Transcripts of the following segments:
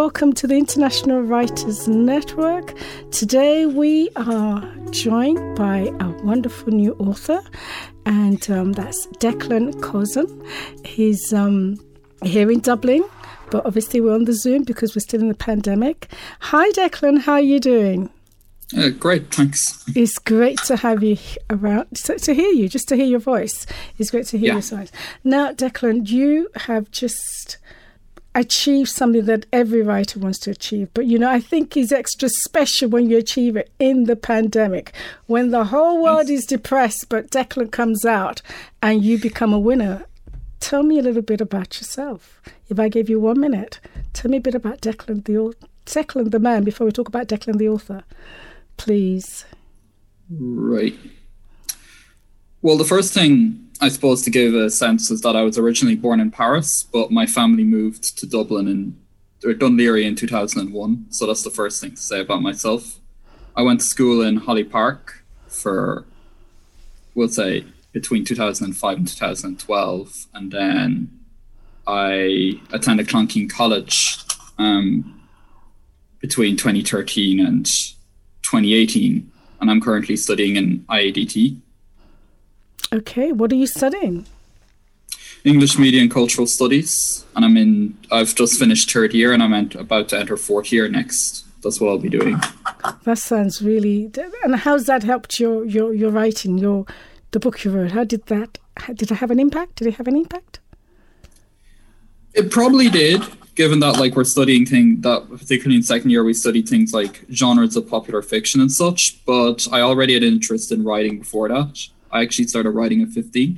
welcome to the International Writers Network. Today we are joined by a wonderful new author, and that's Declan Cozen. He's here in Dublin, but obviously we're on the Zoom because we're still in the pandemic. Hi Declan, how are you doing? Great, thanks. It's great to have you around, to hear you, just to hear your voice. It's great to hear your voice. Now, Declan, you have just achieved something that every writer wants to achieve. But, you know, I think it's extra special when you achieve it in the pandemic, when the whole world is depressed, but Declan comes out and you become a winner. Tell me a little bit about yourself. If I gave you 1 minute, tell me a bit about Declan the man, before we talk about Declan the author. Please. Right. Well, the first thing I suppose to give a sense is that I was originally born in Paris, but my family moved to Dublin or Dún Laoghaire in 2001. So that's the first thing to say about myself. I went to school in Holly Park for, we'll say, between 2005 and 2012. And then I attended Clonkeene College between 2013 and 2018, and I'm currently studying in IADT. Okay, what are you studying? English Media and Cultural Studies, and I've just finished third year and I'm about to enter fourth year next. That's what I'll be doing. That sounds really... And how's that helped your writing, the book you wrote? Did it have an impact? Did it have an impact? It probably did, given that we're studying things that, particularly in second year, we studied things like genres of popular fiction and such, but I already had an interest in writing before that. I actually started writing at 15.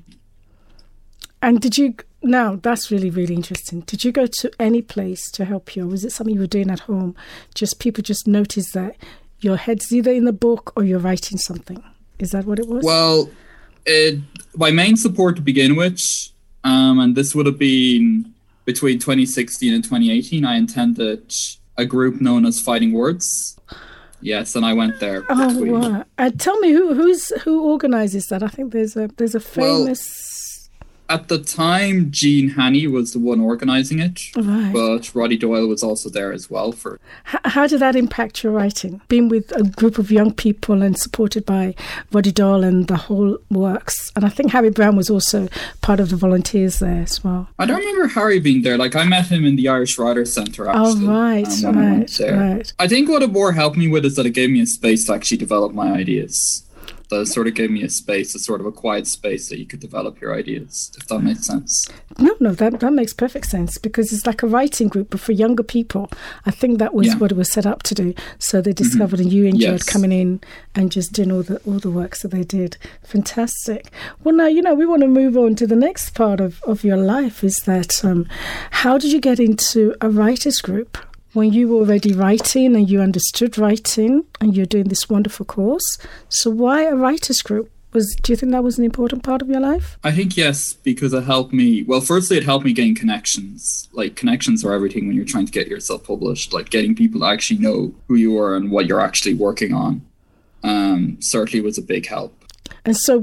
And now that's really, really interesting. Did you go to any place to help you, or was it something you were doing at home? People just noticed that your head's either in the book or you're writing something. Is that what it was? Well, my main support to begin with, and this would have been between 2016 and 2018, I attended a group known as Fighting Words. Yes, and I went there. Oh, wow. Tell me who organises that? I think there's a famous... At the time, Jean Haney was the one organising it, right. But Roddy Doyle was also there as well. How did that impact your writing? Being with a group of young people and supported by Roddy Doyle and the whole works. And I think Harry Brown was also part of the volunteers there as well. I don't remember Harry being there. I met him in the Irish Writers' Centre, actually. Oh, right. I think what it more helped me with is that it gave me a space to actually develop my ideas. That sort of gave me a space, a sort of a quiet space that you could develop your ideas, if that makes sense. No, that makes perfect sense, because it's like a writing group, but for younger people. I think that was what it was set up to do. So they discovered and you enjoyed coming in and just doing all the works that they did. Fantastic. Well, now, we want to move on to the next part of your life, is that how did you get into a writers group? When you were already writing and you understood writing and you're doing this wonderful course. So why a writers group? Do you think that was an important part of your life? I think yes, because it helped me. Well, firstly, it helped me gain connections. Connections are everything when you're trying to get yourself published. Getting people to actually know who you are and what you're actually working on certainly was a big help. And so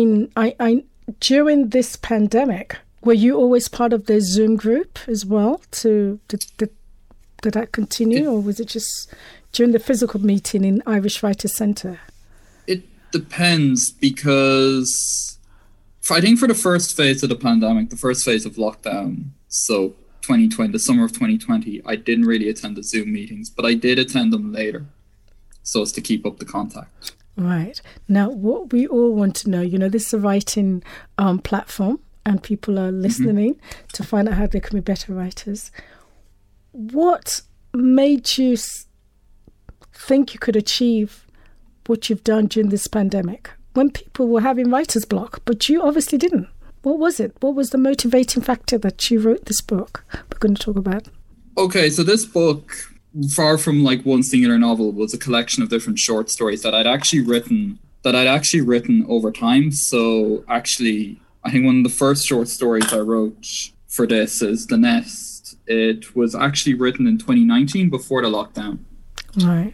during this pandemic, were you always part of the Zoom group as well? Did that continue, or was it just during the physical meeting in Irish Writers' Centre? It depends, because I think for the first phase of the pandemic, the first phase of lockdown, so 2020, the summer of 2020, I didn't really attend the Zoom meetings, but I did attend them later, so as to keep up the contact. Right. Now, what we all want to know, this is a writing platform, and people are listening to find out how they can be better writers. What made you think you could achieve what you've done during this pandemic, when people were having writer's block, but you obviously didn't? What was it? What was the motivating factor that you wrote this book we're going to talk about? Okay, so this book, far from one singular novel, was a collection of different short stories that I'd actually written over time. So actually, I think one of the first short stories I wrote for this is The Nest. It was actually written in 2019 before the lockdown. Right.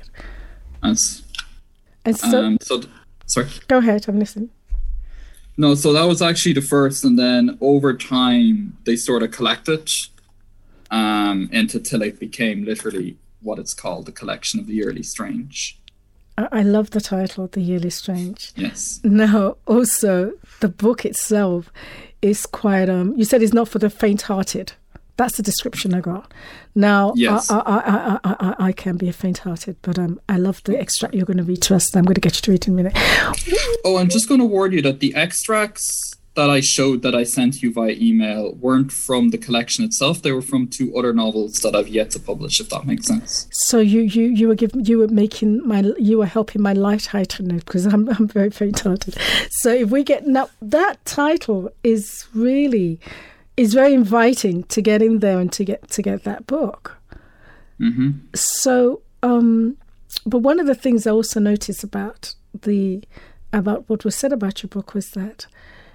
Sorry. Go ahead, I'm listening. No, so that was actually the first, and then over time they sort of collected. till it became literally what it's called, the collection of the Yearly Strange. I love the title, The Yearly Strange. Yes. Now, also, the book itself is quite, you said it's not for the faint-hearted. That's the description I got. Now, yes. I can be a faint-hearted, but I love the extract you're going to read to us. I'm going to get you to read in a minute. Oh, I'm just going to warn you that the extracts that I showed, that I sent you via email, weren't from the collection itself. They were from 2 other novels that I've yet to publish, if that makes sense. So you were helping my light-heartedness, because I'm very faint-hearted. So if we get now, that title is very inviting to get in there and to get that book. Mm-hmm. So, but one of the things I also noticed about what was said about your book was that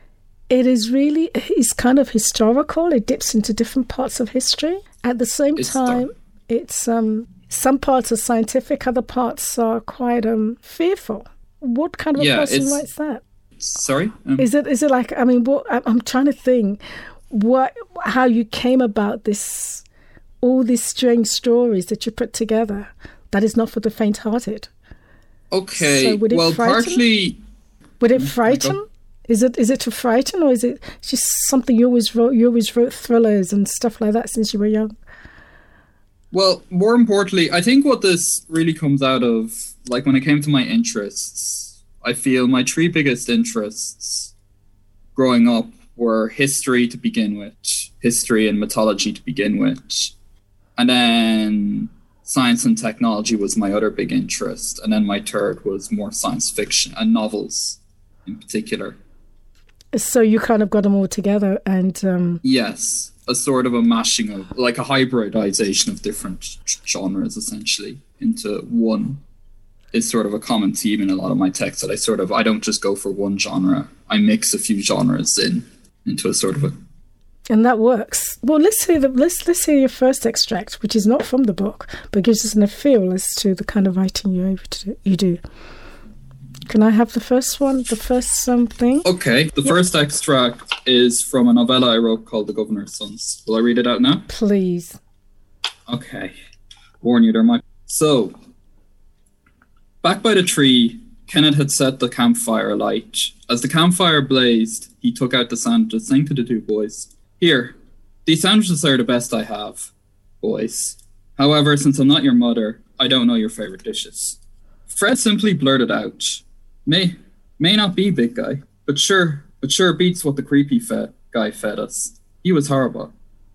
it's kind of historical. It dips into different parts of history. At the same time, it's some parts are scientific, other parts are quite fearful. What kind of a person writes that? Sorry? Is it like, I mean, I'm trying to think how you came about all these strange stories that you put together that is not for the faint-hearted. Okay, so would it frighten? Would it frighten? Is it to frighten, or is it just something you always wrote? You always wrote thrillers and stuff like that since you were young. Well, more importantly, I think what this really comes out of, like when it came to my interests, I feel my 3 biggest interests growing up were history to begin with, history and mythology to begin with, and then science and technology was my other big interest, and then my third was more science fiction and novels in particular. So you kind of got them all together, and yes, a sort of a mashing of, like a hybridization of different genres essentially into one is sort of a common theme in a lot of my texts, that I don't just go for one genre. I mix a few genres into a sort of a... And that works. Well, let's hear your first extract, which is not from the book, but gives us a feel as to the kind of writing you do. Can I have the first one? The first thing? Okay. The first extract is from a novella I wrote called The Governor's Sons. Will I read it out now? Please. Okay. Warn you, there might... So, back by the tree, Kenneth had set the campfire alight. As the campfire blazed, he took out the sandwiches, saying to the 2 boys, "Here, these sandwiches are the best I have, boys. However, since I'm not your mother, I don't know your favourite dishes." Fred simply blurted out, May not be, big guy, but sure beats what the creepy guy fed us. He was horrible.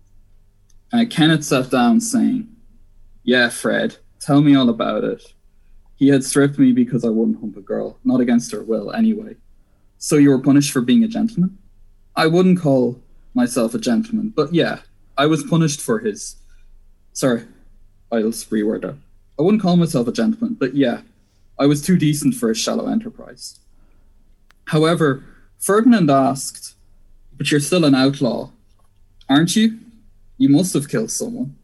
Kenneth sat down, saying, "Yeah, Fred, tell me all about it. He had stripped me because I wouldn't hump a girl, not against her will, anyway. So you were punished for being a gentleman?" "I wouldn't call myself a gentleman, but yeah, I was punished for his..." Sorry, I'll reword that. "I wouldn't call myself a gentleman, but yeah, I was too decent for his shallow enterprise." However, Ferdinand asked, "But you're still an outlaw, aren't you? You must have killed someone.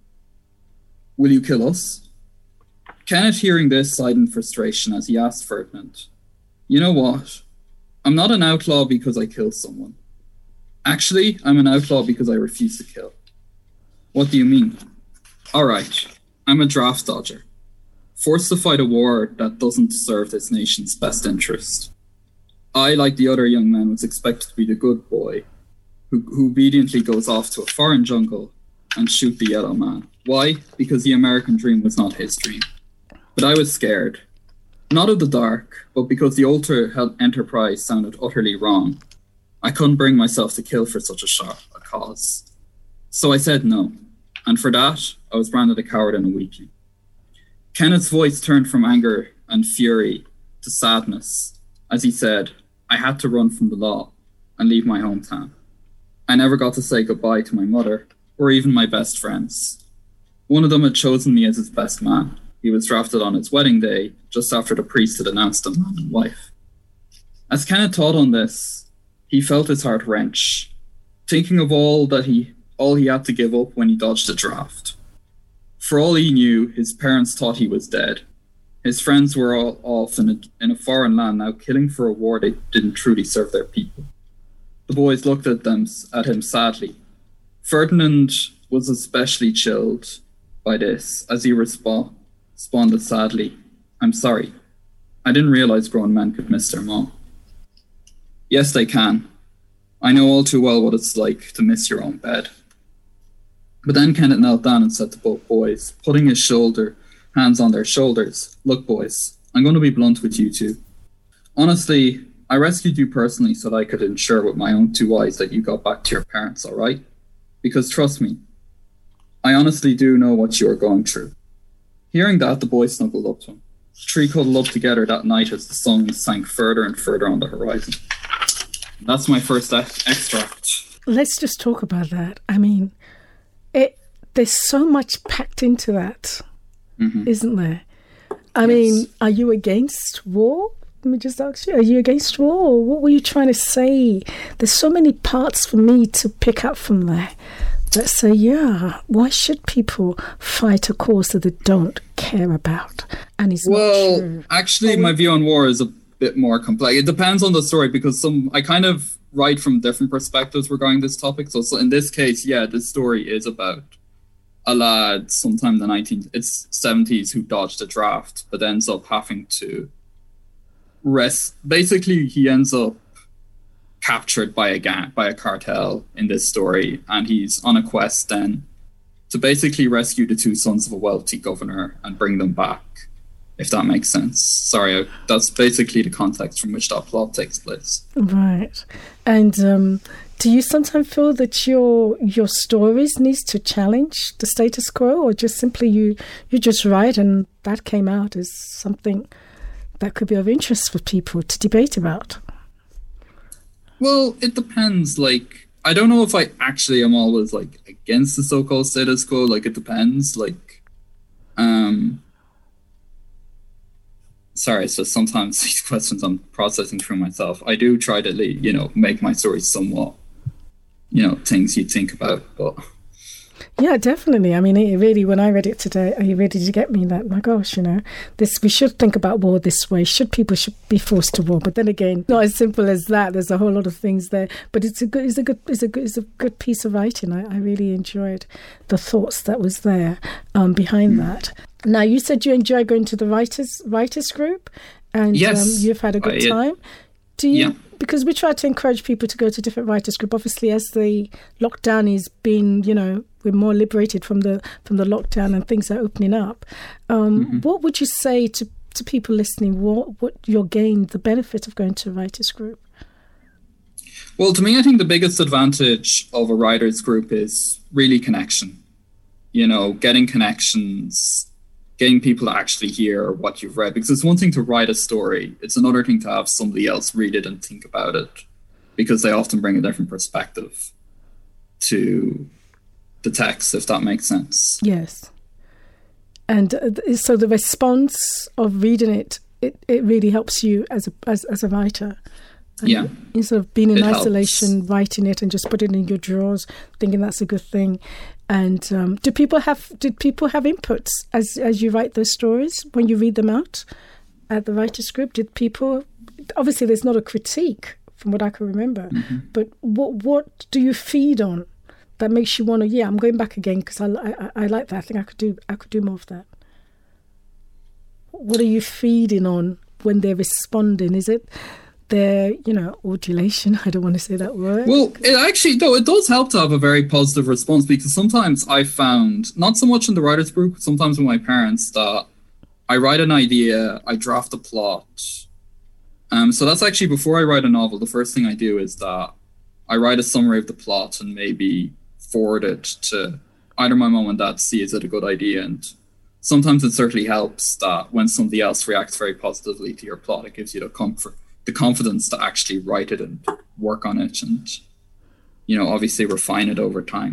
Will you kill us?" Kenneth, hearing this, sighed in frustration as he asked Ferdinand, "You know what? I'm not an outlaw because I killed someone. Actually, I'm an outlaw because I refuse to kill." "What do you mean?" "All right, I'm a draft dodger. Forced to fight a war that doesn't serve this nation's best interest. I, like the other young men, was expected to be the good boy who obediently goes off to a foreign jungle and shoot the yellow man. Why? Because the American dream was not his dream. But I was scared. Not of the dark, but because the Ultra Enterprise sounded utterly wrong. I couldn't bring myself to kill for such a cause. So I said no, and for that, I was branded a coward and a weakling." Kenneth's voice turned from anger and fury to sadness as he said, "I had to run from the law and leave my hometown. I never got to say goodbye to my mother or even my best friends. One of them had chosen me as his best man. He was drafted on his wedding day, just after the priest had announced them man and wife." As Kenneth thought on this, he felt his heart wrench, thinking of all he had to give up when he dodged the draft. For all he knew, his parents thought he was dead. His friends were all off in a foreign land now, killing for a war that didn't truly serve their people. The boys looked at him sadly. Ferdinand was especially chilled by this as he responded sadly, "I'm sorry. I didn't realize grown men could miss their mom." Yes, they can. I know all too well what it's like to miss your own bed. But then Kenneth knelt down and said to both boys, putting his hands on their shoulders, "Look, boys, I'm going to be blunt with you two. Honestly, I rescued you personally so that I could ensure with my own two eyes that you got back to your parents, all right? Because trust me, I honestly do know what you are going through." Hearing that, the boys snuggled up to him. The three cuddled up together that night as the sun sank further and further on the horizon. That's my first extract. Let's just talk about that. I mean, there's so much packed into that, isn't there? I mean, are you against war? Let me just ask you, are you against war? What were you trying to say? There's so many parts for me to pick up from there that say, yeah, why should people fight a cause that they don't care about? And it's not true. Actually, my view on war is a bit more complex. It depends on the story, because I kind of write from different perspectives regarding this topic. So in this case, yeah, this story is about a lad sometime in the 70s who dodged a draft, but ends up having to basically he ends up captured by a cartel in this story, and he's on a quest then to basically rescue the two sons of a wealthy governor and bring them back, if that makes sense. Sorry, that's basically the context from which that plot takes place. Right. And do you sometimes feel that your stories needs to challenge the status quo, or just simply you just write and that came out as something that could be of interest for people to debate about? Well, it depends. Like, I don't know if I actually am always like against the so-called status quo. Like, it depends. Like, sorry, it's just sometimes these questions I'm processing through myself. I do try to, make my story somewhat, things you think about, but. Yeah, definitely. I mean, it really, when I read it today, it really did get me that, my gosh, we should think about war this way. People should be forced to war. But then again, not as simple as that. There's a whole lot of things there. But it's a good piece of writing. I really enjoyed the thoughts that was there behind that. Now, you said you enjoy going to the writers group, and yes, you've had a good time. Do you? Yeah. Because we try to encourage people to go to different writers group. Obviously, as the lockdown is being, we're more liberated from the lockdown and things are opening up. What would you say to people listening? What you'll gain, the benefit of going to a writers group? Well, to me, I think the biggest advantage of a writers group is really connection. Getting connections, getting people to actually hear what you've read. Because it's one thing to write a story. It's another thing to have somebody else read it and think about it, because they often bring a different perspective to the text, if that makes sense. Yes. And so the response of reading it really helps you as a writer. And yeah. Instead of being in isolation, writing it and just putting it in your drawers, thinking that's a good thing. And did people have inputs as you write those stories when you read them out at the writers group? Did people? Obviously, there's not a critique from what I can remember, but what do you feed on that makes you want to? Yeah, I'm going back again because I like that. I think I could do more of that. What are you feeding on when they're responding? Is it their, adulation? I don't want to say that word. Well, it does help to have a very positive response, because sometimes I found, not so much in the writers group, sometimes with my parents, that I write an idea, I draft a plot. So that's actually, before I write a novel, the first thing I do is that I write a summary of the plot and maybe forward it to either my mom and dad to see is it a good idea. And sometimes it certainly helps that when somebody else reacts very positively to your plot, it gives you the confidence to actually write it and work on it and, obviously refine it over time.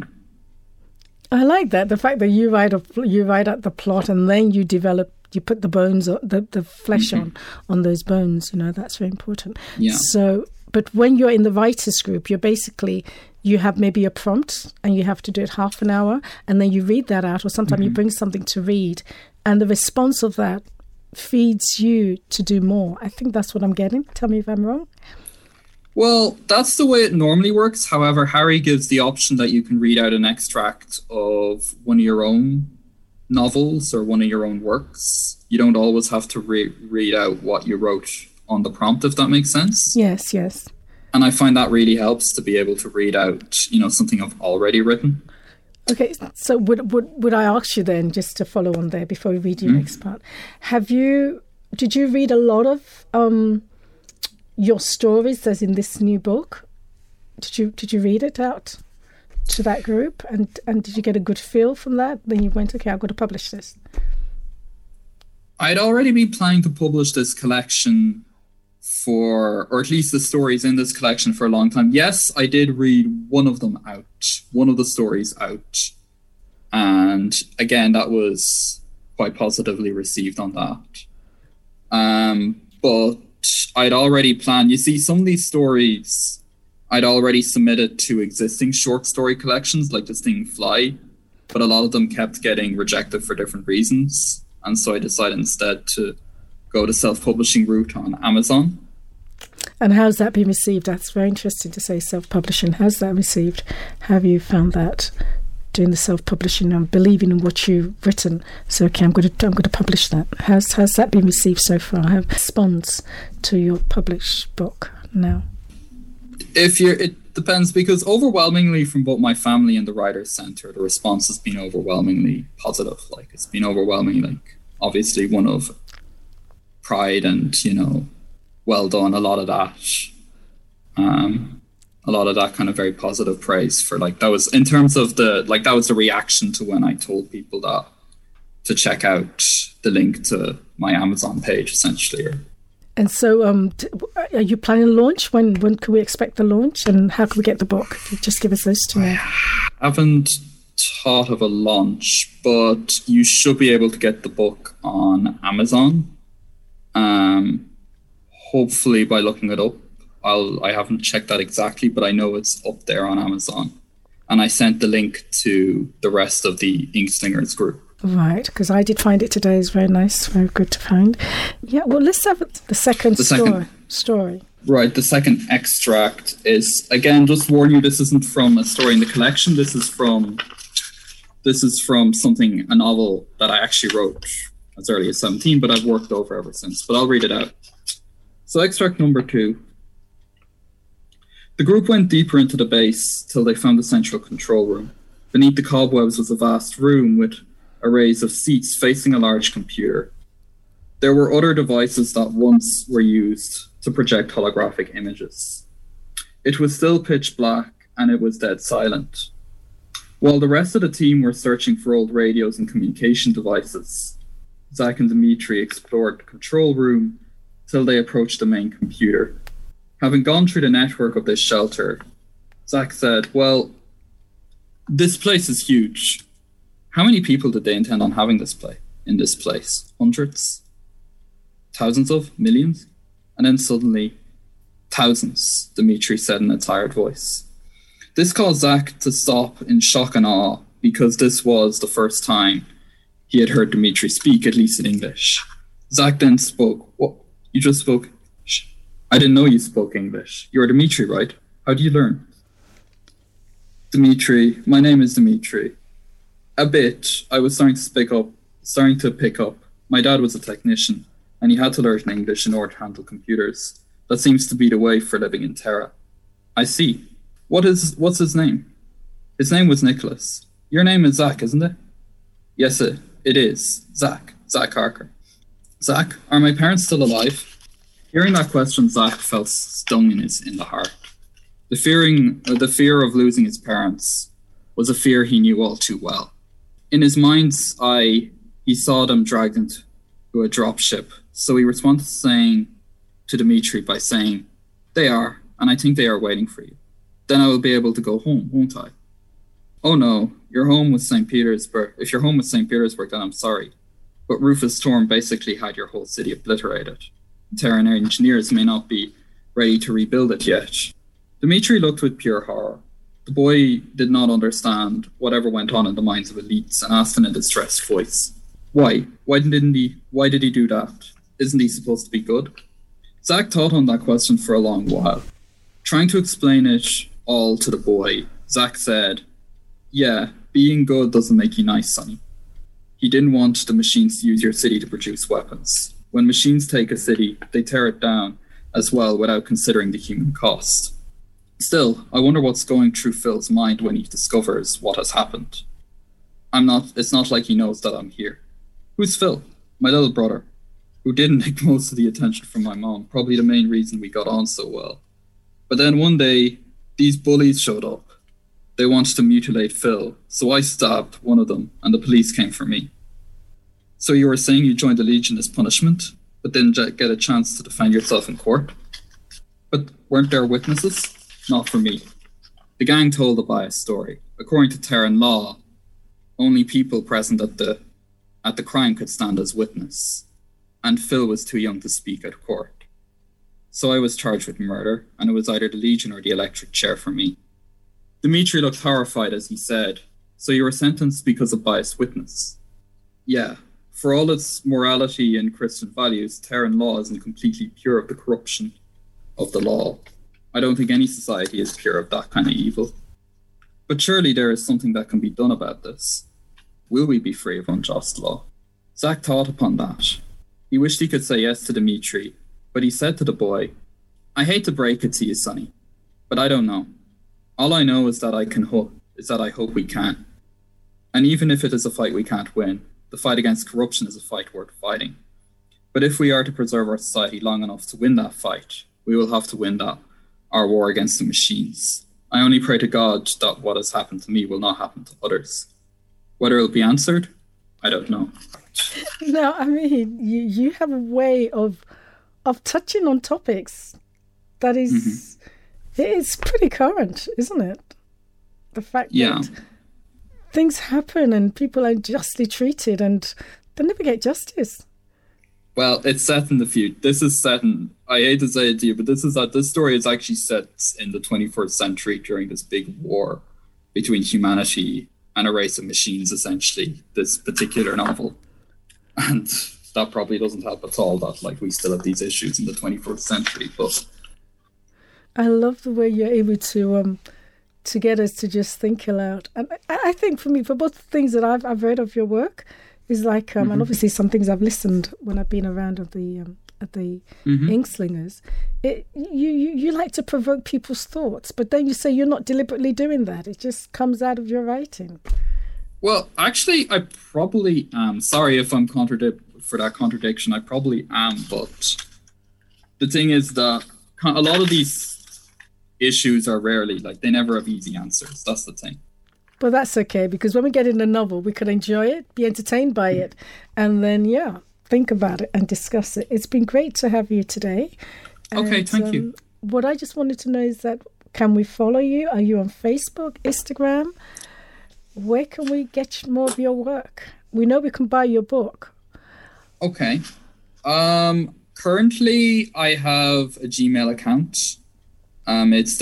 I like that. The fact that you write out the plot and then you put the bones, the flesh on those bones, that's very important. Yeah. So, but when you're in the writers group, you have maybe a prompt and you have to do it half an hour and then you read that out, or sometimes you bring something to read and the response of that feeds you to do more. I think that's what I'm getting. Tell me if I'm wrong. Well, that's the way it normally works. However, Harry gives the option that you can read out an extract of one of your own novels or one of your own works. You don't always have to read out what you wrote on the prompt, if that makes sense. Yes, yes. And I find that really helps to be able to read out, something I've already written. Okay, so would I ask you then, just to follow on there before we read your next part, did you read a lot of your stories as in this new book? Did you read it out to that group, and did you get a good feel from that? Then you went, okay, I've got to publish this. I'd already been planning to publish this collection or at least the stories in this collection for a long time. Yes, I did read one of the stories out. And again, that was quite positively received on that. But I'd already planned, you see, some of these stories I'd already submitted to existing short story collections like This Thing Fly, but a lot of them kept getting rejected for different reasons. And so I decided instead to go the self-publishing route on Amazon. And how's that been received? That's very interesting to say, self-publishing. How's that received? How have you found that, doing the self-publishing and believing in what you've written? So, okay, I'm going to publish that. How's that been received so far? How responds to your published book now? It depends, because overwhelmingly from both my family and the Writers' Centre, the response has been overwhelmingly positive. Like, it's been overwhelmingly, obviously one of pride and, well done, a lot of that kind of very positive praise for, like, that was in terms of that was the reaction to when I told people that to check out the link to my Amazon page, essentially. And so are you planning a launch? When can we expect the launch, and how can we get the book? If you just give us those two now. I haven't thought of a launch, but you should be able to get the book on Amazon. Hopefully by looking it up. I haven't checked that exactly, but I know it's up there on Amazon. And I sent the link to the rest of the Inkslingers group. Right, because I did find it today. It's very nice, very good to find. Yeah, well, let's have the second story. Right, the second extract is, again, just warn you, this isn't from a story in the collection. This is from a novel that I actually wrote as early as 17, but I've worked over ever since. But I'll read it out. So extract number 2. The group went deeper into the base till they found the central control room. Beneath the cobwebs was a vast room with arrays of seats facing a large computer. There were other devices that once were used to project holographic images. It was still pitch black and it was dead silent. While the rest of the team were searching for old radios and communication devices, Zach and Dimitri explored the control room till they approached the main computer. Having gone through the network of this shelter, Zach said, well, this place is huge. How many people did they intend on having in this place? Hundreds? Thousands of? Millions? And then suddenly, thousands, Dimitri said in a tired voice. This caused Zach to stop in shock and awe, because this was the first time he had heard Dimitri speak, at least in English. Zach then spoke. What? You just spoke? I didn't know you spoke English. You're Dimitri, right? How do you learn? Dimitri, my name is Dimitri. A bit. I was starting to pick up. My dad was a technician, and he had to learn English in order to handle computers. That seems to be the way for living in Terra. I see. What's his name? His name was Nicholas. Your name is Zach, isn't it? Yes, it is. Zach Harker. Zach, are my parents still alive? Hearing that question, Zach felt stung in the heart. The fear of losing his parents was a fear he knew all too well. In his mind's eye, he saw them dragged into a dropship, so he responded to Dimitri by saying, they are, and I think they are waiting for you. Then I will be able to go home, won't I? Oh no, your home was St. Petersburg. If your home was St. Petersburg, then I'm sorry. But Rufus Storm basically had your whole city obliterated. Terran engineers may not be ready to rebuild it yet. Dimitri looked with pure horror. The boy did not understand whatever went on in the minds of elites and asked in a distressed voice, why? Why did he do that? Isn't he supposed to be good? Zach thought on that question for a long while. Trying to explain it all to the boy, Zach said, "Yeah, being good doesn't make you nice, Sonny." He didn't want the machines to use your city to produce weapons. When machines take a city, they tear it down as well without considering the human cost. Still, I wonder what's going through Phil's mind when he discovers what has happened. It's not like he knows that I'm here. Who's Phil? My little brother, who didn't take most of the attention from my mom, probably the main reason we got on so well. But then one day, these bullies showed up. They wanted to mutilate Phil, so I stabbed one of them, and the police came for me. So you were saying you joined the Legion as punishment, but didn't get a chance to defend yourself in court? But weren't there witnesses? Not for me. The gang told a biased story. According to Terran law, only people present at the crime could stand as witness, and Phil was too young to speak at court. So I was charged with murder, and it was either the Legion or the electric chair for me. Dimitri looked horrified as he said, "So you were sentenced because of biased witness?" Yeah, for all its morality and Christian values, Terran law isn't completely pure of the corruption of the law. I don't think any society is pure of that kind of evil. But surely there is something that can be done about this. Will we be free of unjust law? Zach thought upon that. He wished he could say yes to Dimitri, but he said to the boy, "I hate to break it to you, Sonny, but I don't know. All I know is that I hope we can. And even if it is a fight we can't win, the fight against corruption is a fight worth fighting. But if we are to preserve our society long enough to win that fight, we will have to win our war against the machines. I only pray to God that what has happened to me will not happen to others. Whether it'll be answered, I don't know." No, I mean, you have a way of touching on topics that is, it's pretty current, isn't it? The fact that things happen and people are unjustly treated and they never get justice. Well, it's set in the future. This is set in, I hate to say it to you, but this story is actually set in the 21st century during this big war between humanity and a race of machines, essentially, this particular novel. And that probably doesn't help at all that we still have these issues in the 21st century. But I love the way you're able to get us to just think aloud. And I think for me, for both things that I've read of your work, is and obviously some things I've listened when I've been around at the Inkslingers. You like to provoke people's thoughts, but then you say you're not deliberately doing that. It just comes out of your writing. Well, actually, I probably am. Sorry if I'm for that contradiction. I probably am, but the thing is that a lot of these issues are rarely, they never have easy answers. That's the thing. But that's okay, because when we get in a novel, we can enjoy it, be entertained by it, and then, think about it and discuss it. It's been great to have you today. Okay, thank you. What I just wanted to know is that, can we follow you? Are you on Facebook, Instagram? Where can we get more of your work? We know we can buy your book. Okay. Currently, I have a Gmail account. It's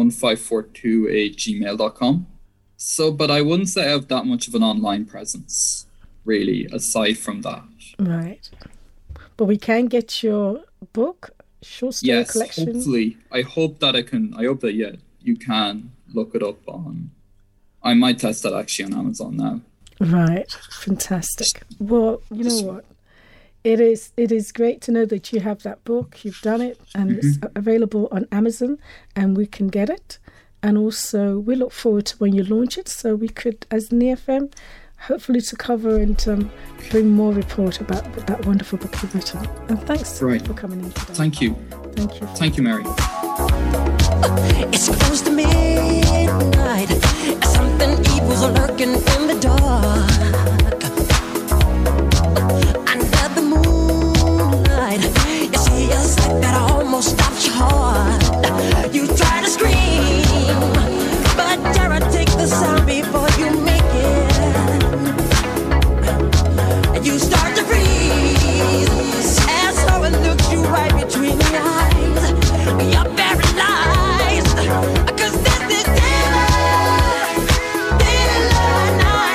declan1542@gmail.com. So, but I wouldn't say I have that much of an online presence, really, aside from that. Right. But we can get your book, short story collection. Yes, hopefully. I hope that you can look it up on... I might test that actually on Amazon now. Right. Fantastic. Well, you know what? It is great to know that you have that book, you've done it, and it's available on Amazon, and we can get it. And also, we look forward to when you launch it, so we could, as the NeFM, hopefully to cover and bring more report about that wonderful book you've written. And thanks for coming in today. Thank you. Thank you. Thank you, Mary. It's close to midnight. Something evil's lurking in the dark. Under the moonlight, you see a sight that almost stops your heart. You try to scream, but terror takes the sound before you make it. And you start to freeze as someone looks you right between the eyes. You're paralyzed, 'cause this is daylight night.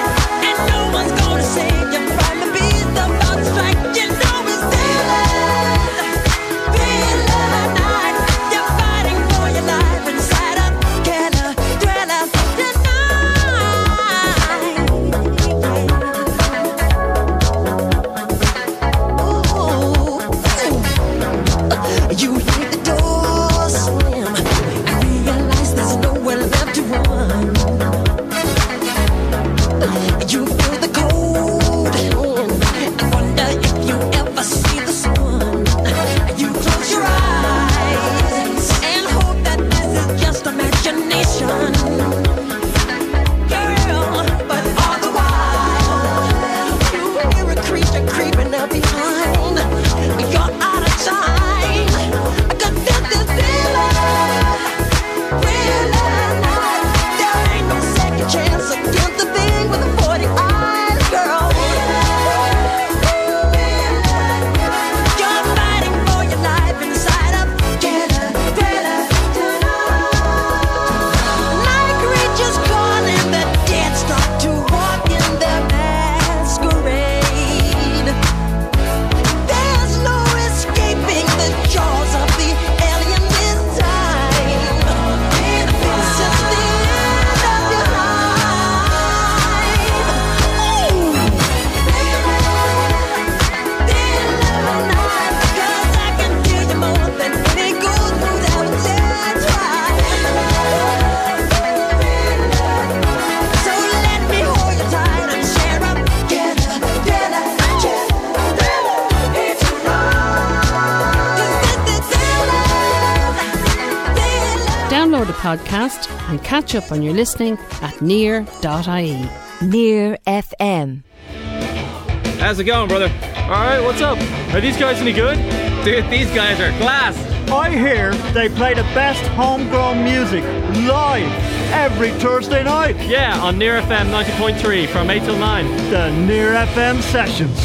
podcast and catch up on your listening at near.ie. Near FM. How's it going, brother? Alright, what's up? Are these guys any good? Dude, these guys are class. I hear they play the best homegrown music live every Thursday night. Yeah, on Near FM 90.3 from 8 till 9. The Near FM Sessions.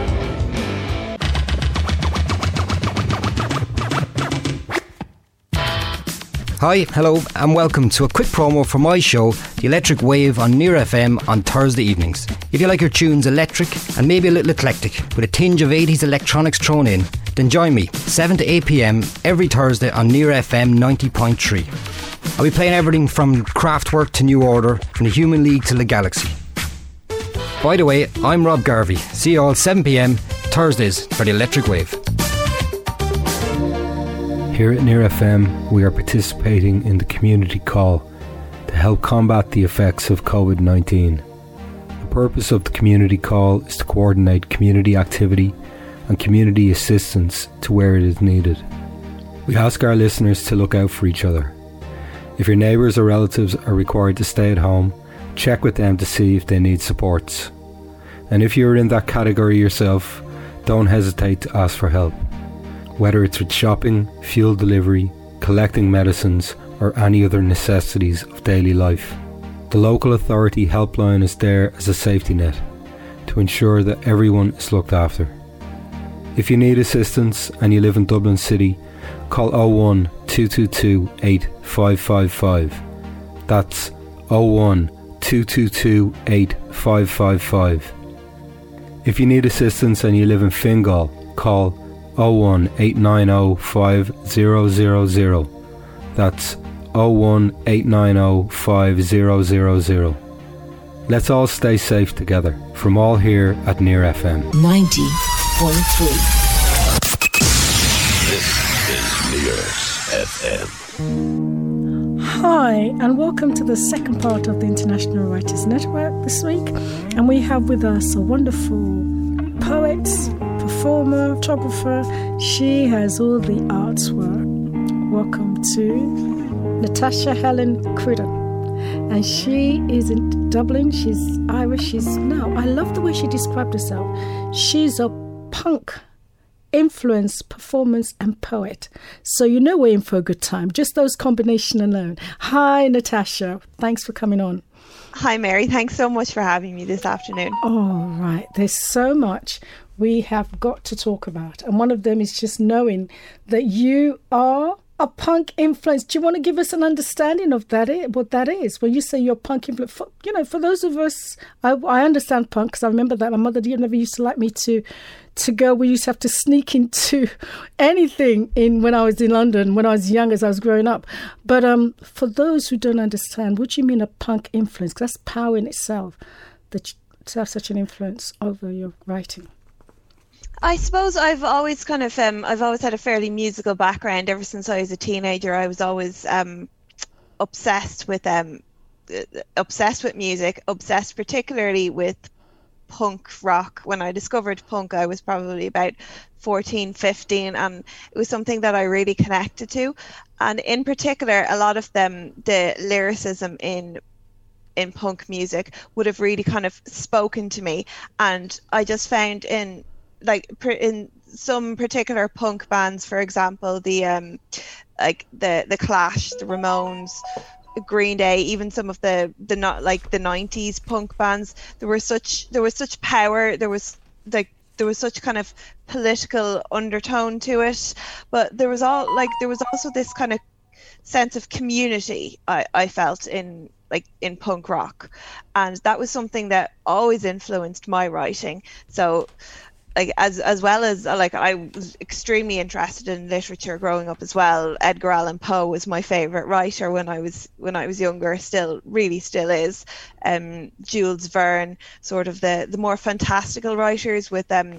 Hi, hello, and welcome to a quick promo for my show, The Electric Wave on Near FM on Thursday evenings. If you like your tunes electric and maybe a little eclectic, with a tinge of 80s electronics thrown in, then join me 7 to 8 p.m. every Thursday on Near FM 90.3. I'll be playing everything from Kraftwerk to New Order, from the Human League to the Galaxy. By the way, I'm Rob Garvey. See you all 7 p.m. Thursdays for The Electric Wave. Here at Near FM, we are participating in the community call to help combat the effects of COVID-19. The purpose of the community call is to coordinate community activity and community assistance to where it is needed. We ask our listeners to look out for each other. If your neighbours or relatives are required to stay at home, check with them to see if they need supports. And if you're in that category yourself, don't hesitate to ask for help. Whether it's with shopping, fuel delivery, collecting medicines, or any other necessities of daily life. The local authority helpline is there as a safety net to ensure that everyone is looked after. If you need assistance and you live in Dublin City, call 01 222 8555. That's 01 222 8555. If you need assistance and you live in Fingal, call 01 890 5000. That's 01 890 5000. Let's all stay safe together. From all here at Near FM 90.3. This is Near FM. Hi, and welcome to the second part of the International Writers Network this week. And we have with us a wonderful poet, performer, photographer. She has all the artwork. Welcome to Natasha Helen Cruden. And she is in Dublin. She's Irish. I love the way she described herself. She's a punk influence, performance and poet. So you know we're in for a good time. Just those combination alone. Hi, Natasha. Thanks for coming on. Hi, Mary. Thanks so much for having me this afternoon. All right. There's so much we have got to talk about. And one of them is just knowing that you are a punk influence. Do you want to give us an understanding of that? What that is? When you say you're punk influence, for those of us, I understand punk because I remember that my mother never used to like me to go. We used to have to sneak into anything when I was in London, when I was young, as I was growing up. But for those who don't understand, what do you mean a punk influence? Because that's power in itself, to have such an influence over your writing. I suppose I've always had a fairly musical background ever since I was a teenager. I was always obsessed with music, obsessed particularly with punk rock. When I discovered punk, I was probably about 14, 15, and it was something that I really connected to. And in particular, a lot of the lyricism in punk music would have really kind of spoken to me. And I just found in some particular punk bands, for example, the Clash, the Ramones, Green Day, even some of the 90s punk bands, there was such power, there was such kind of political undertone to it, but there was also this kind of sense of community I felt in punk rock, and that was something that always influenced my writing. So as well as I was extremely interested in literature growing up as well. Edgar Allan Poe was my favorite writer when I was younger, still is. Jules Verne, sort of the more fantastical writers with a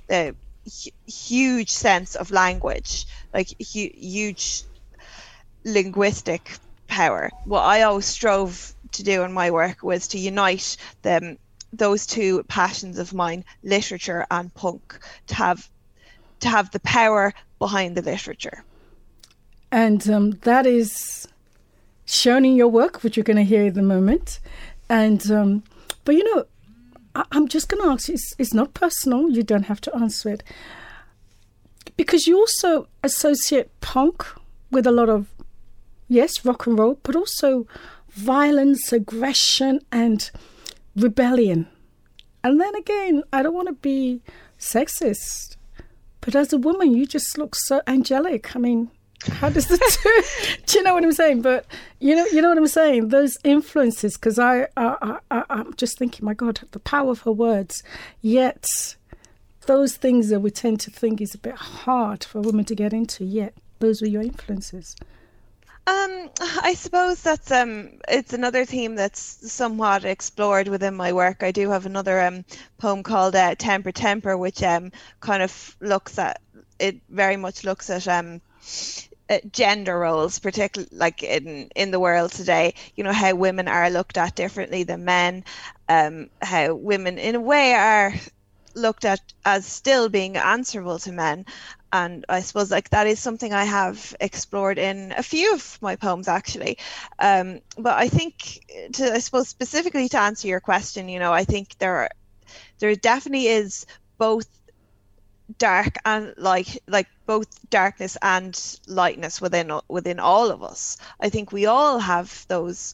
huge sense of language, huge linguistic power. What I always strove to do in my work was to unite those two passions of mine, literature and punk, to have the power behind the literature. And that is shown in your work, which you're going to hear in a moment. And but I'm just going to ask you, it's not personal, you don't have to answer it, because you also associate punk with a lot of, yes, rock and roll, but also violence, aggression and rebellion. And then again, I don't want to be sexist, but as a woman you just look so angelic. I mean, how does the two, do you know what I'm saying? But you know what I'm saying, those influences, because I'm just thinking, my God, the power of her words, yet those things that we tend to think is a bit hard for a woman to get into, yet those were your influences. I suppose that's it's another theme that's somewhat explored within my work. I do have another poem called Temper Temper, which kind of looks at, it very much looks at gender roles, particularly like in the world today, how women are looked at differently than men, how women in a way are looked at as still being answerable to men. And I suppose like that is something I have explored in a few of my poems actually. But I think I suppose specifically to answer your question, I think there definitely is both dark and light, like both darkness and lightness within all of us. I think we all have those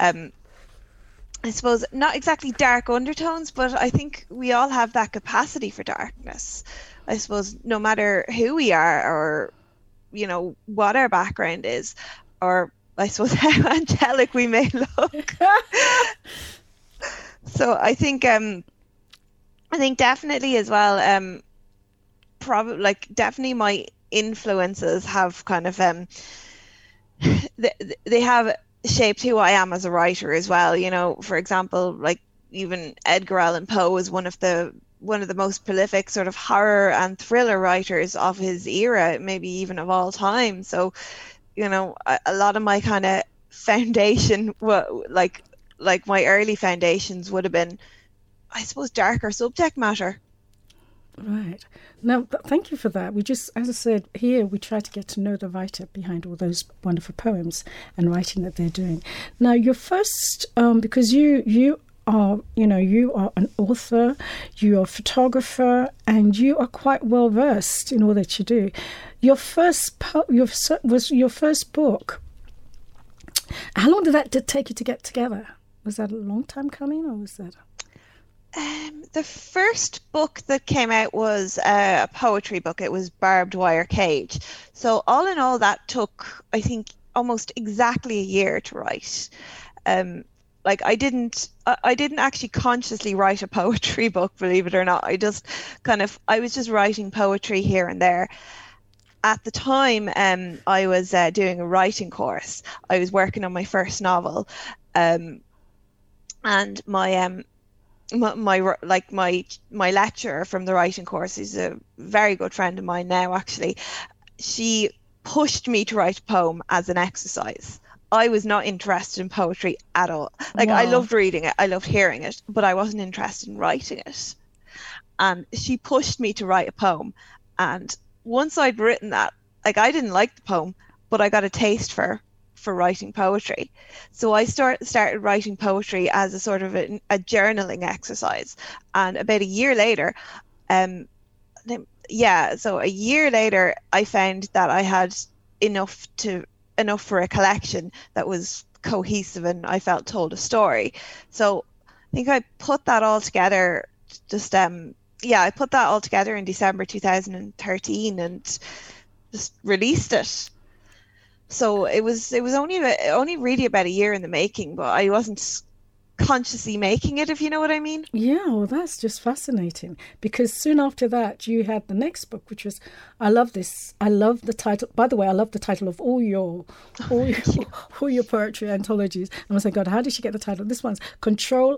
I suppose not exactly dark undertones, but I think we all have that capacity for darkness. I suppose no matter who we are or what our background is, or I suppose how angelic we may look. So I think definitely as well, probably like definitely my influences have kind of they have shaped who I am as a writer as well. For example, like even Edgar Allan Poe is one of the most prolific sort of horror and thriller writers of his era, maybe even of all time. So, a lot of my kind of foundation, like my early foundations would have been, I suppose, darker subject matter. Right. Now, thank you for that. We just, as I said, here we try to get to know the writer behind all those wonderful poems and writing that they're doing. Now, your first, because you are an author, you are a photographer, and you are quite well versed in all that you do. Your first was your first book. How long did that take you to get together? Was that a long time coming, or was that? The first book that came out was a poetry book. It was Barbed Wire Cage. So all in all, that took, I think, almost exactly a year to write. Like I didn't actually consciously write a poetry book, believe it or not. I was just writing poetry here and there. At the time, I was doing a writing course. I was working on my first novel, and my lecturer from the writing course is a very good friend of mine now. Actually, she pushed me to write a poem as an exercise. I was not interested in poetry at all. Like, wow. I loved reading it, I loved hearing it, but I wasn't interested in writing it. And she pushed me to write a poem. And once I'd written that, like, I didn't like the poem, but I got a taste for writing poetry. So I started writing poetry as a sort of a journaling exercise. And about a year later, so a year later, I found that I had enough for a collection that was cohesive and I felt told a story. So I think I put that all together I put that all together in December 2013 and just released it. So it was only really about a year in the making, but I wasn't consciously making it, if you know what I mean. Yeah, well, that's just fascinating, because soon after that you had the next book, which was, I love this. I love the title. By the way, I love the title of all your poetry anthologies. And I was like, God, how did she get the title? This one's Control,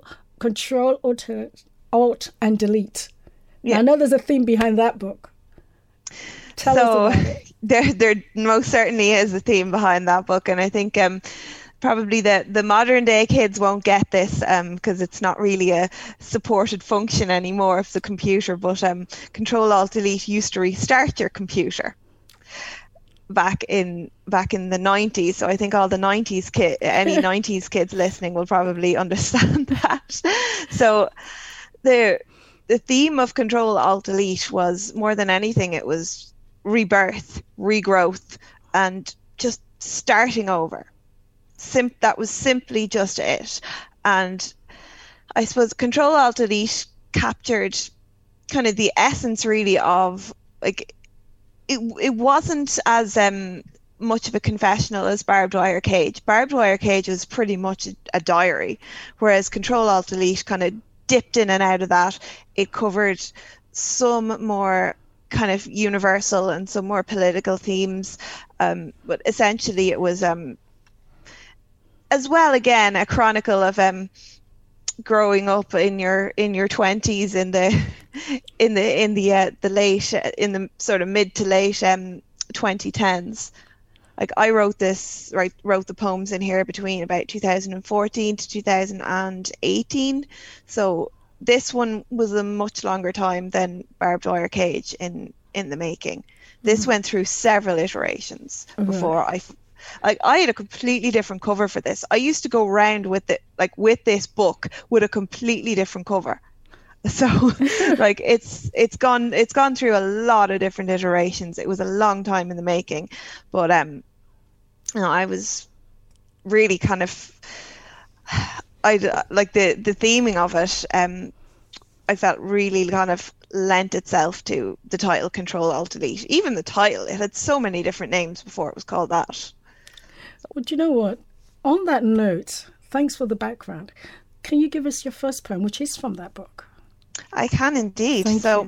Alt, and Delete. Yeah. I know there's a theme behind that book. Tell us about it. There most certainly is a theme behind that book, and I think probably the modern day kids won't get this because it's not really a supported function anymore of the computer, but Control Alt Delete used to restart your computer. back in the 90s. So I think all the 90s any 90s kids listening will probably understand that. So the theme of Control Alt Delete was, more than anything, it was rebirth, regrowth, and just starting over. That was simply just it. And I suppose Control Alt Delete captured kind of the essence really of, like, it wasn't as much of a confessional as Barbed Wire Cage. Barbed Wire Cage was pretty much a diary, whereas Control Alt Delete kind of dipped in and out of that. It covered some more kind of universal and some more political themes, but essentially it was as well, again, a chronicle of growing up in your 20s in the sort of mid to late 2010s. Like, I wrote the poems in here between about 2014 to 2018. So this one was a much longer time than Barbed Wire Cage in the making. This went through several iterations before I had a completely different cover for this. I used to go around with this book with a completely different cover. So like it's gone through a lot of different iterations. It was a long time in the making, but I was really kind of, I like the theming of it. I felt really kind of lent itself to the title Control Alt Delete. Even the title, it had so many different names before it was called that. Well, do you know what? On that note, thanks for the background. Can you give us your first poem, which is from that book? I can indeed. Thank you.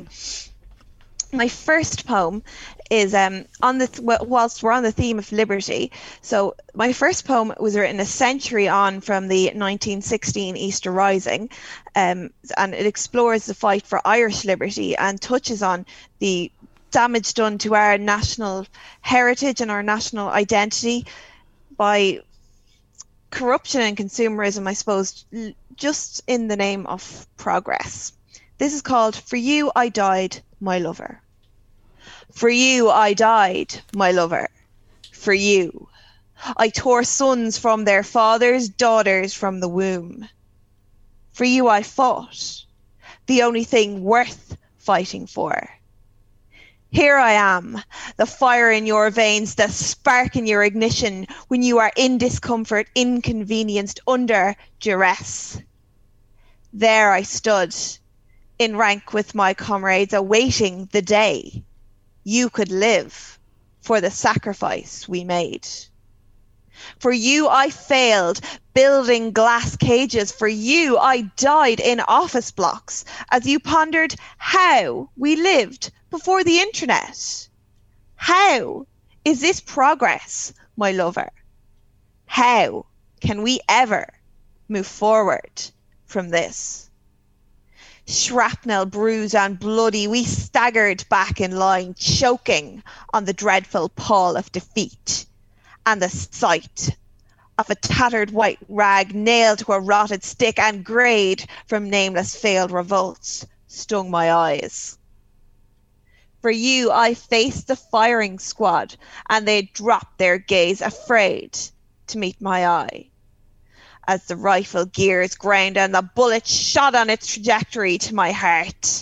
My first poem is whilst we're on the theme of liberty. So my first poem was written a century on from the 1916 Easter Rising, and it explores the fight for Irish liberty and touches on the damage done to our national heritage and our national identity by corruption and consumerism, I suppose, just in the name of progress. This is called For You I Died, My Lover. For you I died, my lover. For you. I tore sons from their fathers, daughters from the womb. For you I fought, the only thing worth fighting for. Here I am, the fire in your veins, the spark in your ignition when you are in discomfort, inconvenienced, under duress. There I stood, in rank with my comrades, awaiting the day you could live for the sacrifice we made. For you I failed, building glass cages. For you I died in office blocks as you pondered how we lived before the internet. How is this progress, my lover? How can we ever move forward from this? Shrapnel, bruised and bloody, we staggered back in line, choking on the dreadful pall of defeat. And the sight of a tattered white rag nailed to a rotted stick and greyed from nameless failed revolts stung my eyes. For you I faced the firing squad, and they dropped their gaze, afraid to meet my eye. As the rifle gears ground and the bullet shot on its trajectory to my heart.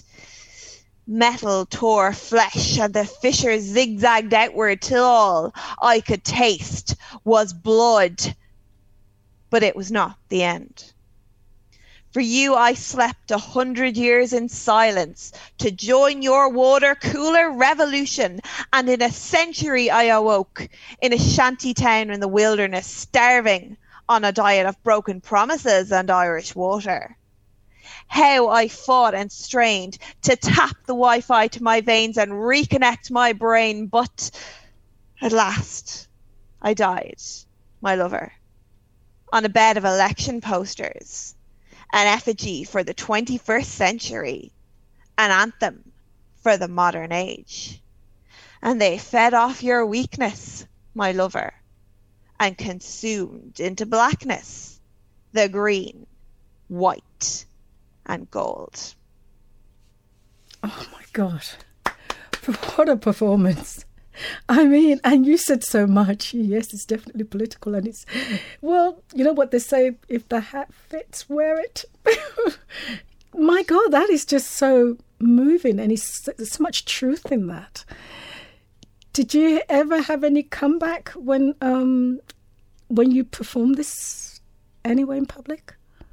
Metal tore flesh and the fissures zigzagged outward till all I could taste was blood. But it was not the end. For you I slept 100 years in silence to join your water cooler revolution, and in a century I awoke in a shanty town in the wilderness, starving on a diet of broken promises and Irish water. How I fought and strained to tap the Wi-Fi to my veins and reconnect my brain, but at last I died, my lover, on a bed of election posters, an effigy for the 21st century, an anthem for the modern age. And they fed off your weakness, my lover, and consumed into blackness the green, white, and gold. Oh my God. What a performance. I mean, and you said so much. Yes, it's definitely political, and it's, well, you know what they say, if the hat fits, wear it. My God, that is just so moving, and there's so much truth in that. Did you ever have any comeback when you performed this anywhere in public?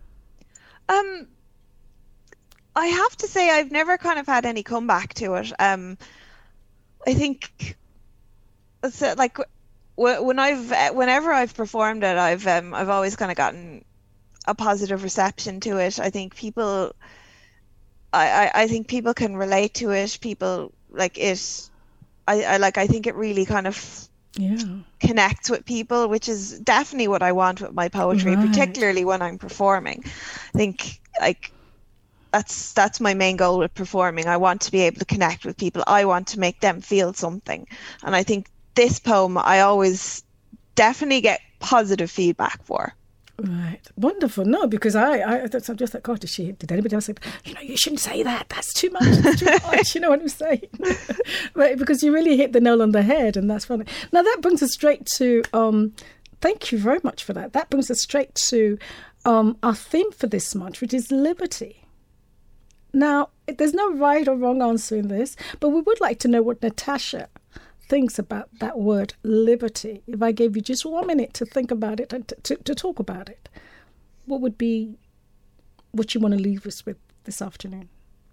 I have to say I've never kind of had any comeback to it. I think, so, like, whenever I've performed it, I've always kind of gotten a positive reception to it. I think people, I think people can relate to it. People like it. I think it really kind of connects with people, which is definitely what I want with my poetry, particularly when I'm performing. I think like that's my main goal with performing. I want to be able to connect with people. I want to make them feel something. And I think this poem I always definitely get positive feedback for. Right. Wonderful. No, because I'm just like, God, did anybody else say, you shouldn't say that. That's too much. That's too much. You know what I'm saying? Right, because you really hit the nail on the head, and that's funny. Now, that brings us straight to, thank you very much for that. That brings us straight to our theme for this month, which is liberty. Now, there's no right or wrong answer in this, but we would like to know what Natasha thinks about that word liberty. If I gave you just 1 minute to think about it and to talk about it, what would be what you want to leave us with this afternoon?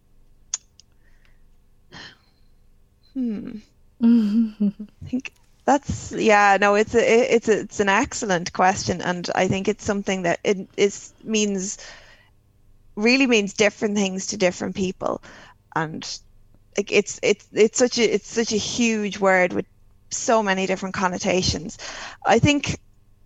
I think that's it's an excellent question, and I think it's something that really means different things to different people, and like it's such a huge word with so many different connotations. I think,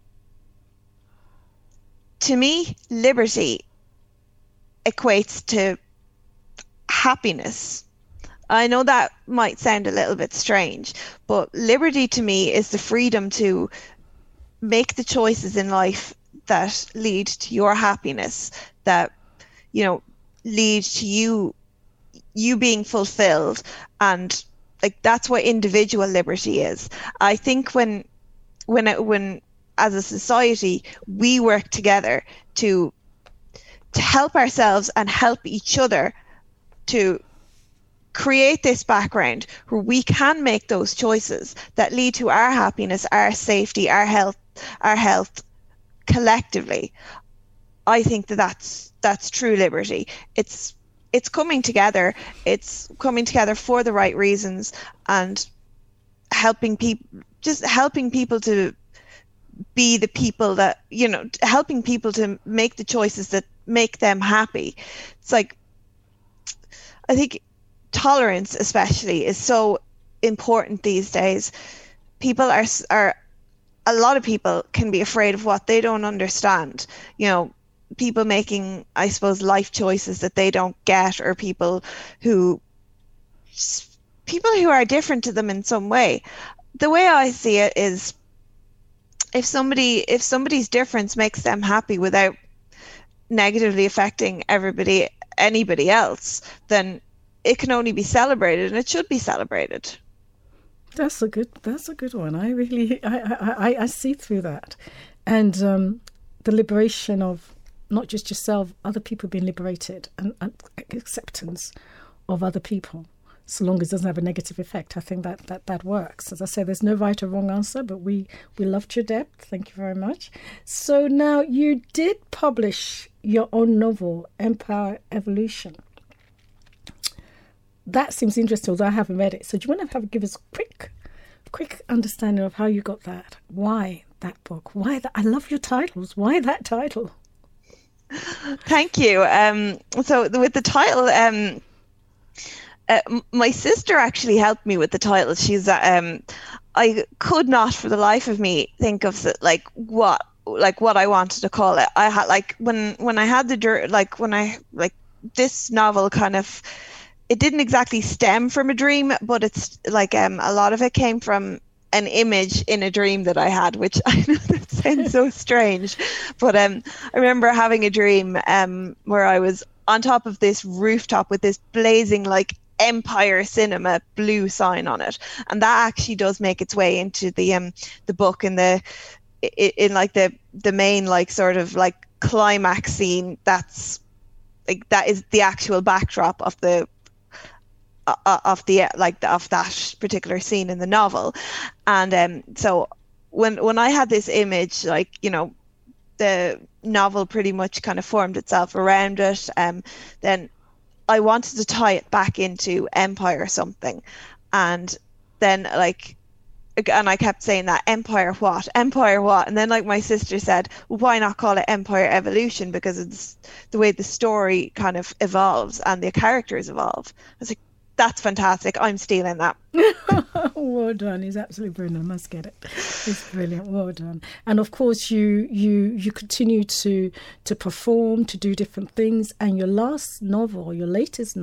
to me, liberty equates to happiness. I know that might sound a little bit strange, but liberty to me is the freedom to make the choices in life that lead to your happiness, that lead to you being fulfilled. And like that's what individual liberty is. I think when as a society we work together to help ourselves and help each other to create this background where we can make those choices that lead to our happiness, our safety, our health collectively, I think that's true liberty. It's coming together. It's coming together for the right reasons and helping people to be the people that, helping people to make the choices that make them happy. It's like, I think tolerance especially is so important these days. People are a lot of people can be afraid of what they don't understand. People making, I suppose, life choices that they don't get, or people who are different to them in some way. The way I see it is, if somebody's difference makes them happy without negatively affecting anybody else, then it can only be celebrated, and it should be celebrated. That's a good one. I really I see through that, and the liberation of not just yourself, other people being liberated, and acceptance of other people, so long as it doesn't have a negative effect. I think that works. As I say, there's no right or wrong answer, but we loved your depth. Thank you very much. So now, you did publish your own novel, Empire Evolution. That seems interesting, although I haven't read it. So do you want to give us a quick understanding of how you got that? Why that book? Why that? I love your titles. Why that title? Thank you. So with the title, my sister actually helped me with the title. She's I could not for the life of me think of what I wanted to call it. I had when I had this novel kind of, it didn't exactly stem from a dream, but it's a lot of it came from an image in a dream that I had, which I know that sounds so strange, but I remember having a dream where I was on top of this rooftop with this blazing Empire Cinema blue sign on it, and that actually does make its way into the book in like the main like sort of like climax scene. That's like that is the actual backdrop of that particular scene in the novel. And so when I had this image, like, you know, the novel pretty much kind of formed itself around it, then I wanted to tie it back into Empire something. And then like, and I kept saying that, Empire what? And then like my sister said, well, why not call it Empire Evolution? Because it's the way the story kind of evolves and the characters evolve. I was like, that's fantastic. I'm stealing that. Well done. He's absolutely brilliant. I must get it. It's brilliant. Well done. And of course, you continue to perform, to do different things. And your latest novel,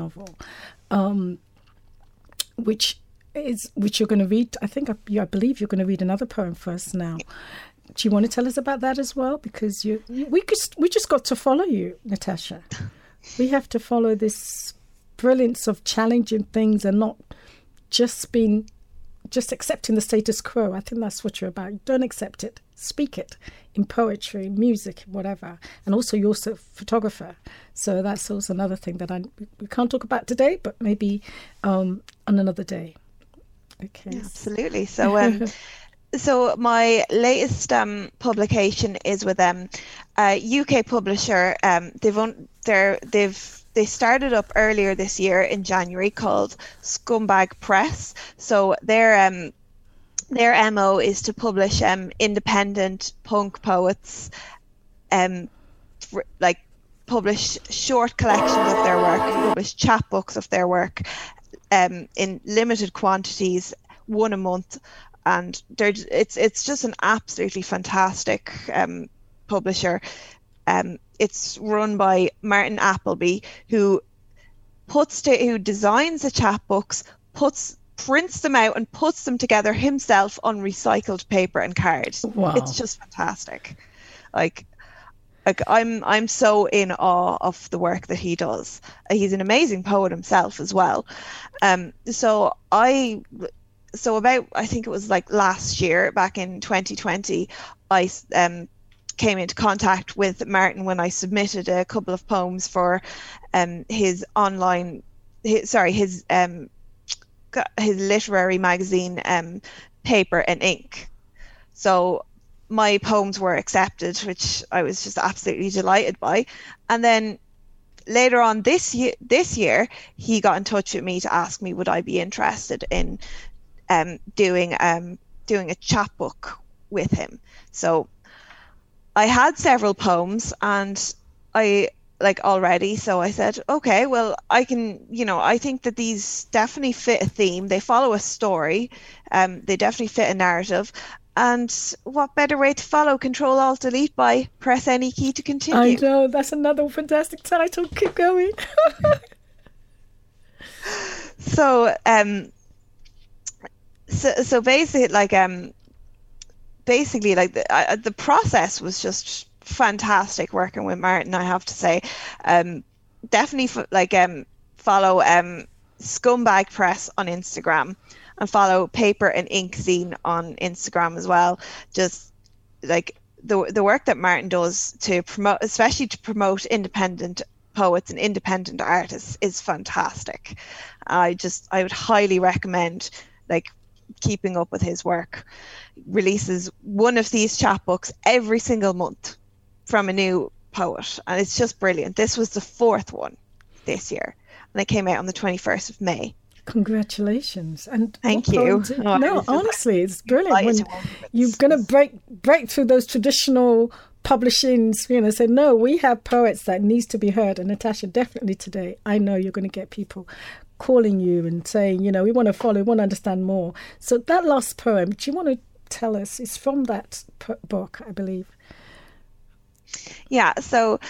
which you're going to read. I believe you're going to read another poem for us now. Do you want to tell us about that as well? Because we just got to follow you, Natasha. We have to follow this brilliance of challenging things and not just accepting the status quo. I think that's what you're about. Don't accept it. Speak it in poetry, music, whatever. And also you're also a photographer. So that's also another thing that we can't talk about today, but maybe on another day. Okay. Yeah, absolutely. So so my latest publication is with a UK publisher. They started up earlier this year in January, called Scumbag Press. So their MO is to publish independent punk poets, like publish short collections of their work, publish chapbooks of their work in limited quantities, one a month. And it's just an absolutely fantastic publisher. It's run by Martin Appleby, who designs the chapbooks, prints them out and puts them together himself on recycled paper and cards. Wow. It's just fantastic. Like I'm so in awe of the work that he does. He's an amazing poet himself as well. So about, I think it was like last year, back in 2020, I came into contact with Martin when I submitted a couple of poems for his literary magazine, Paper and Ink. So my poems were accepted, which I was just absolutely delighted by. And then later on this year, he got in touch with me to ask me would I be interested in doing a chapbook with him. So I had several poems and I already, so I said, okay, well, I can, I think that these definitely fit a theme. They follow a story. They definitely fit a narrative. And what better way to follow Control-Alt-Delete by press any key to continue? I know, that's another fantastic title. Keep going. So basically, the process was just fantastic working with Martin, I have to say. Definitely follow Scumbag Press on Instagram and follow Paper and Ink Zine on Instagram as well. Just like the work that Martin does to promote, especially to promote independent poets and independent artists, is fantastic. I would highly recommend keeping up with his work. Releases one of these chapbooks every single month from a new poet, and it's just brilliant. This was the 4th one this year, and it came out on the 21st of May. Congratulations. And thank you. Honestly, it's brilliant when you're going to break through those traditional publishings, say, no, we have poets that needs to be heard. And Natasha, definitely today, I know you're going to get people calling you and saying, we want to follow, we want to understand more. So that last poem, do you want to tell us? It's from that book, I believe. Yeah, so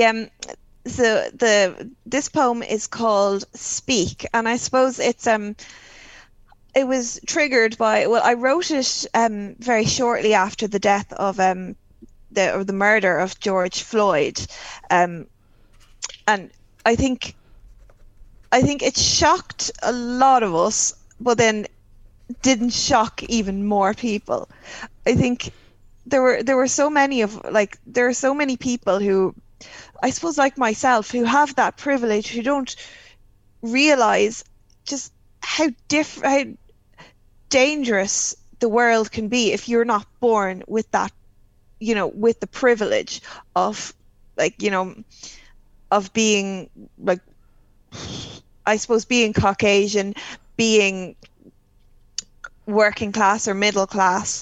this poem is called Speak, and I suppose it was triggered by, I wrote it very shortly after the death of the murder of George Floyd, and I think I think it shocked a lot of us, but then didn't shock even more people. I think there were so many there are so many people who, I suppose like myself, who have that privilege, who don't realize just how dangerous the world can be if you're not born with that, with the privilege of of being I suppose being Caucasian, being working class or middle class,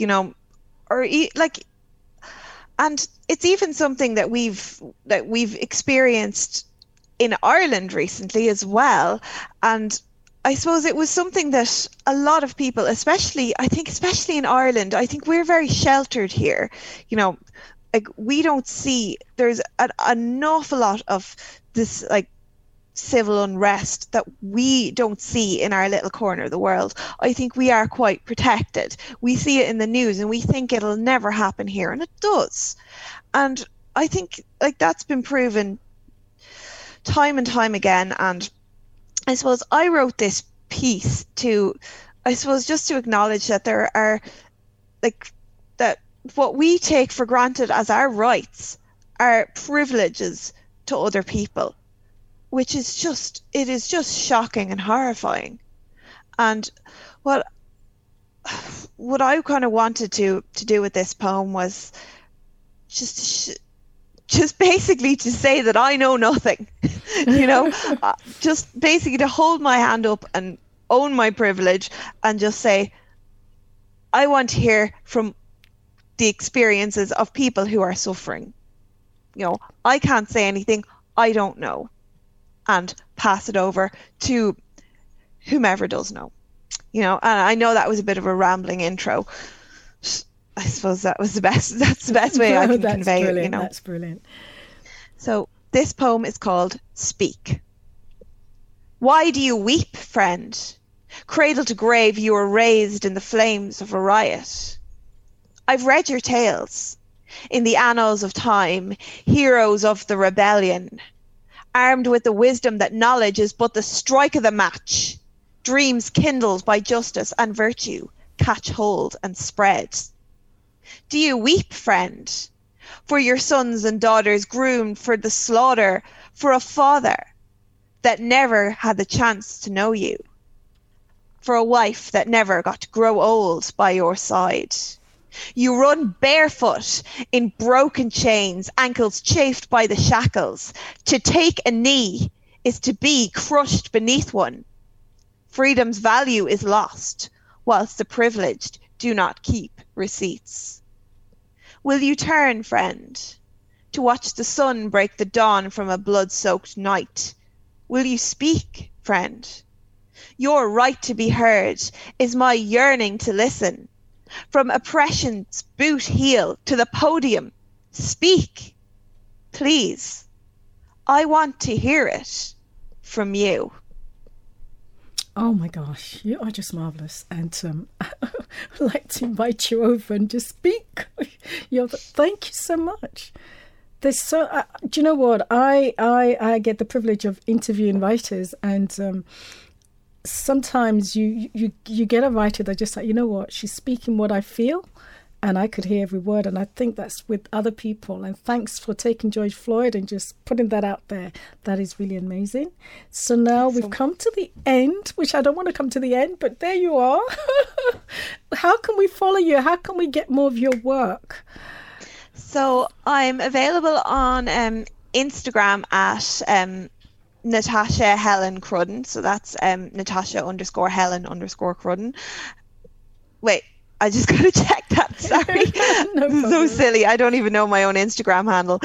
and it's even something that we've experienced in Ireland recently as well. And I suppose it was something that a lot of people, especially in Ireland, I think we're very sheltered here. We don't see, there's an awful lot of this civil unrest that we don't see in our little corner of the world. I think we are quite protected. We see it in the news and we think it'll never happen here, and it does. And I think that's been proven time and time again. And I suppose I wrote this piece just to acknowledge that there are that what we take for granted as our rights are privileges to other people, which is just shocking and horrifying. And what I kind of wanted to do with this poem was just basically to say that I know nothing, just basically to hold my hand up and own my privilege and just say, I want to hear from the experiences of people who are suffering. I can't say anything, I don't know, and pass it over to whomever does know. And I know that was a bit of a rambling intro. I suppose that's the best way I can convey it. That's brilliant. So this poem is called Speak. Why do you weep, friend? Cradle to grave you were raised in the flames of a riot. I've read your tales in the annals of time, heroes of the rebellion, armed with the wisdom that knowledge is but the strike of the match. Dreams kindled by justice and virtue catch hold and spread. Do you weep, friend, for your sons and daughters groomed for the slaughter, for a father that never had the chance to know you, for a wife that never got to grow old by your side? You run barefoot in broken chains, ankles chafed by the shackles. To take a knee is to be crushed beneath one. Freedom's value is lost, whilst the privileged do not keep receipts. Will you turn, friend, to watch the sun break the dawn from a blood-soaked night? Will you speak, friend? Your right to be heard is my yearning to listen. From oppression's boot heel to the podium, speak, please. I want to hear it from you. Oh my gosh, you are just marvellous. And I'd like to invite you over and just speak. Thank you so much. There's so, do you know what? I get the privilege of interviewing writers, and sometimes you get a writer that just like, you know what, she's speaking what I feel, and I could hear every word. And I think that's with other people. And thanks for taking George Floyd and just putting that out there. That is really amazing. So now we've come to the end, which I don't want to come to the end, but there you are. How can we follow you? How can we get more of your work? So I'm available on Instagram at Natasha Helen Crudden. So that's Natasha_Helen_Crudden. Wait, I just got to check that. Sorry. No problem. So silly. I don't even know my own Instagram handle.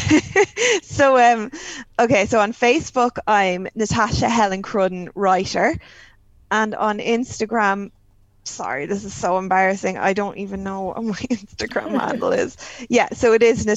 So, okay. So on Facebook, I'm Natasha Helen Crudden Writer. And on Instagram, sorry, this is so embarrassing. I don't even know what my Instagram handle is. Yeah, so it is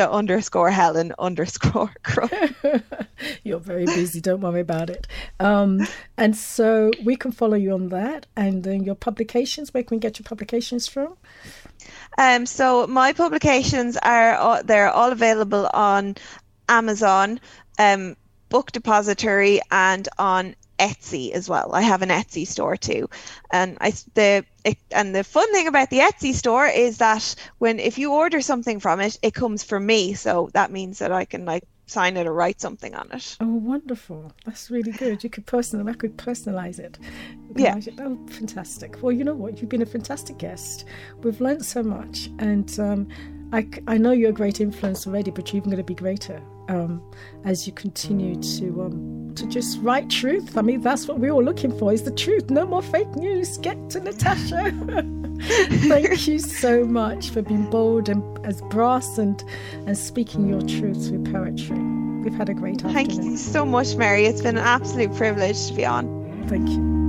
Natasha_Helen_Crudden. You're very busy, don't worry about it. And so we can follow you on that. And then your publications, where can we get your publications from? So my publications they're all available on Amazon. Book Depository and on Etsy as well. I have an Etsy store too, and the fun thing about the Etsy store is that if you order something from it, it comes from me, so that means that I can like sign it or write something on it. Oh, wonderful! That's really good. I could personalize it. Yeah. Oh, fantastic. Well, you know what? You've been a fantastic guest. We've learned so much, and I know you're a great influence already, but you're even going to be greater as you continue to just write truth. I mean, that's what we're all looking for, is the truth. No more fake news. Get to Natasha. Thank you so much for being bold and as brass and speaking your truth through poetry. We've had a great afternoon. Thank you so much, Mary. It's been an absolute privilege to be on. Thank you.